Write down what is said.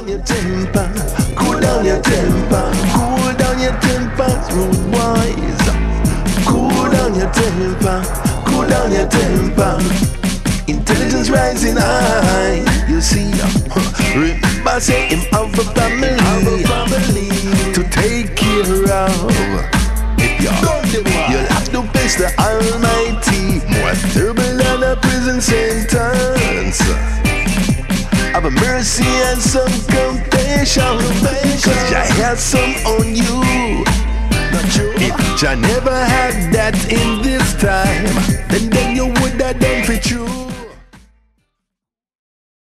down your temper, cool down your temper, cool down your temper, rude boys. Cool down your temper, cool down your temper. Intelligence rising high, you see. Remember say him have a family to take care of. You'll have to face the Almighty, more terrible than a prison sentence. Have a mercy and some compassion, cause Jah has some on you. If Jah never had that in this time, then you would have done for true.